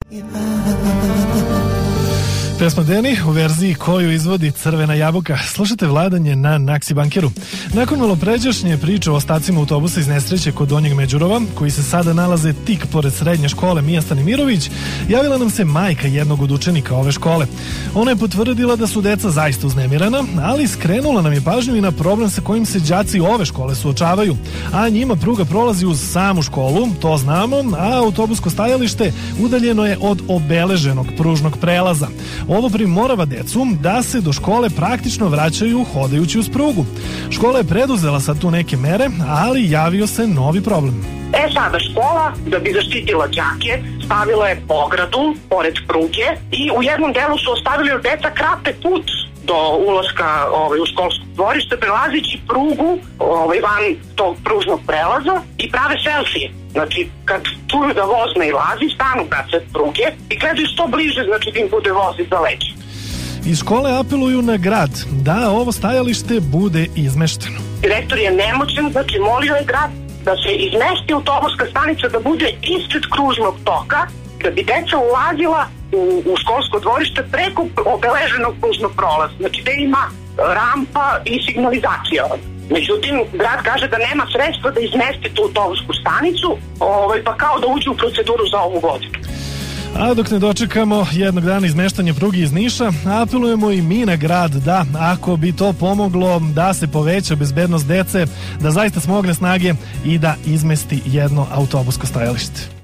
Pesma Deni u verziji koju izvodi Crvena jabuka. Slušajte Vladanje na Naksi Bankeru. Nakon malopređašnje priče o ostacima autobusa iz nesreće kod Donjeg Međurova, koji se sada nalaze tik pored srednje škole Mija Stanimirović, javila nam se majka jednog od učenika ove škole. Ona je potvrdila da su deca zaista uznemirana, ali skrenula nam je pažnju i na problem sa kojim se đaci ove škole suočavaju. A njima pruga prolazi uz samu školu, to znamo, a autobusko stajalište udaljeno je od obeleženog pružnog prelaza. Ovo primorava decu da se do škole praktično vraćaju hodajući uz prugu. Škola je preduzela sad tu neke mere, ali javio se novi problem. Sada škola, da bi zaštitila đake, stavila je ogradu pored pruge i u jednom delu su ostavili od deca krate put do ulaska u školsko dvorište, prelazići prugu van tog pružnog prelaza i prave selfije. Znači, kad čuju da voz nailazi, stanu pred pruge i gledaju što bliže, znači da im bude voz iza leđa. Iz škole apeluju na grad da ovo stajalište bude izmešteno. Direktor je nemoćan, znači molio je grad da se izmesti autobuska stanica da bude ispred kružnog toka, da bi deca ulazila u školsko dvorište preko obeleženog kružnog prolaza. Znači da ima rampa i signalizacija. Međutim, grad kaže da nema sredstva da izmesti tu autobusku stanicu, pa kao da uđe u proceduru za ovu godinu. A dok ne dočekamo jednog dana izmeštanje pruge iz Niša, apelujemo i mi na grad da, ako bi to pomoglo da se poveća bezbednost dece, da zaista smogne snage i da izmesti jedno autobusko stajalište.